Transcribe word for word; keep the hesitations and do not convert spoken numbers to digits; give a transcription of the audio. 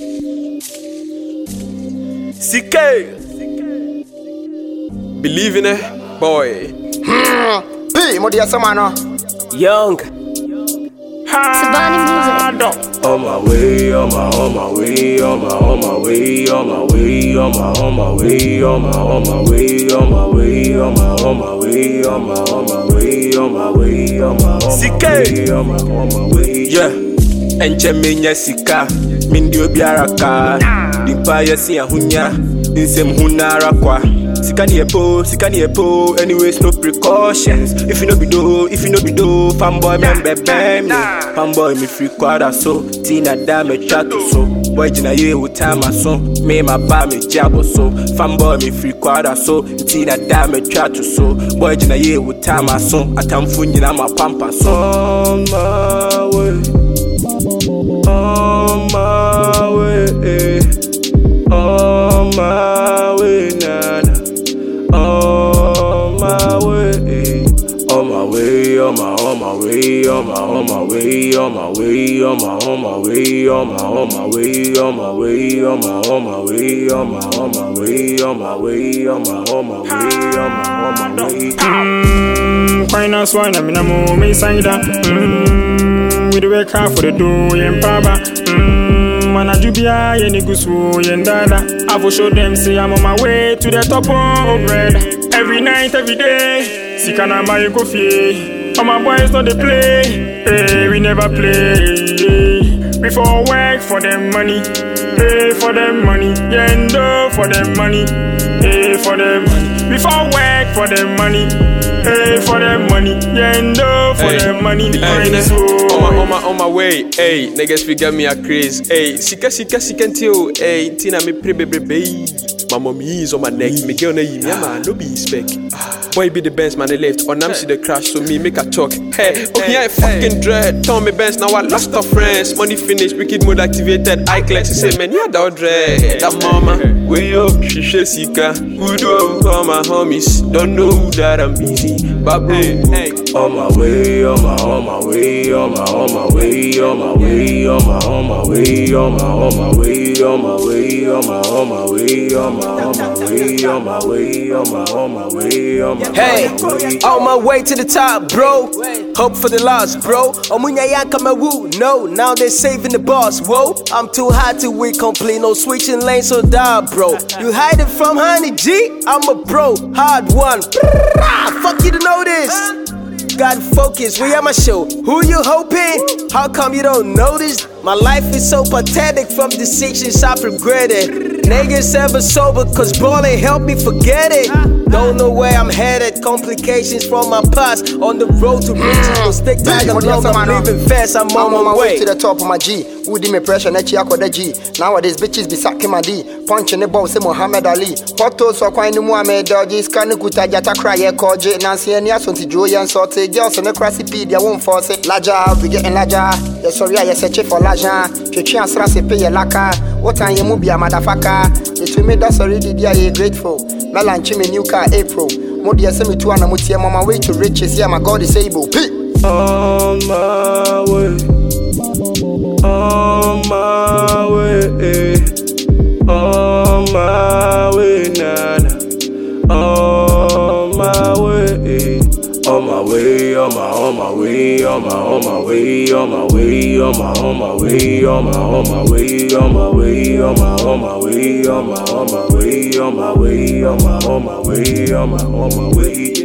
C K. Believe in it, boy. Hey, Modia Samano. Young. Savani music. On my way, on my, on my way, on my, on my way, on my way, on my, on my way, on my, on my way, on my way, on my, on my way, on my, on my way, on my way, on my, on my way, on my, on my way. Yeah. Enche menya sika, mindio biaraka. Dimpa yesi ahunya, insem hunara kwa. Sika ni epo, sika ni epo. Anyways, no precautions. If you no be do, if you no be do, fanboy man bebe me. Fanboy me free quadra so. Tina da me chato so. Boy jina ye utama so. Me ma ba me jabo so. Fanboy me free quadra so. Tina da me chato so. Boy jina ye utama so. Atamfu nyina ma pampa so. On my way, on my way, on my way, nana. On my way, on my way, on my, on my way, on my, on my way, on my way, on my, on my way, on my, on my way, on my way, on my, on my way, on my, on my way, on my way, on my, on my way, on my, on my way. Mmm, finance wine, I'm in a mo, me side. Mmm, we do work hard for the dough, yen papa. Mmm, man a jubia, yen igusu, yen dada. I will show them, say I'm on my way to the top of bread. Every night, every day, Sikana my go fee. All my boys know they play, hey, we never play. Before work for them money, pay for them money, yendo for them money, pay for them money. Before work for them money, pay for them money, yendo for them money. Hey, on my, on my, on my way, hey, niggas figure me a craze, hey, sika sika sika ntiyo, hey, tina me pre baby baby. My mommy is on my neck, me girl na yimi, man, no be spec. Boy be the Benz man, they left, on them see the crash, so me make a talk. Hey, oh yeah, I fucking dread. Tell me Benz, now I lost of friends. Money finished, wicked mode activated. I collect to say, man, yeah, that dread. That mama, way up, she she sika. Who do all my homies? Don't know that I'm busy. Babu, on my way, on my, on my way, on my, on my way, on my way, on my, on my way, on my, on my way, on my way, on my, on my way, on my, on my way, on my way, on my, on my way, on my. Hey, on my way to the top, bro. Hope for the lost, bro. Omunya yakama woo, no. Now they saving the boss, whoa. I'm too hot to we complete, no switching lanes, so die, bro. You hiding from Honey G? I'm a bro, hard one. Fuck you to know this. Got focus, we at my show. Who you hoping? How come you don't notice? My life is so pathetic from decisions I regretted. Niggas ever sober, cause ballin' helped me forget it. Don't know where I'm headed, complications from my past. On the road to riches, no stick tag, I'm long, I'm living fast, I'm on, I'm my way. to the top of my G. Who did me pressure, nechi ako the G. Nowadays bitches be sucking my D. Punching the ball, say Muhammad Ali. Photos so kwa inu Muhammad dodgy. Scanning kuta jata cry, ye koje. Nancy and Yason Joe and Sorte. Girls on the crassy pedia won't force it. Laja, we getting Laja. Yes, sorry, I yes, a chief for Laja. Chichi and Strassi pay a laka. What time you move, a motherfucker? It will make that already, dear, you grateful. Melan Chimmy new car April. Modia send me to an amutia on my way to riches. Yeah, my God is able. On my way, on my way, on my way, nana. On my way, on my way, on my, on my way, on my, on my way, on my way, on my, on my way, on my, on my way, on my way, on my, on my way, on my, on my way, on my way, on my, on my way, on my, on my way.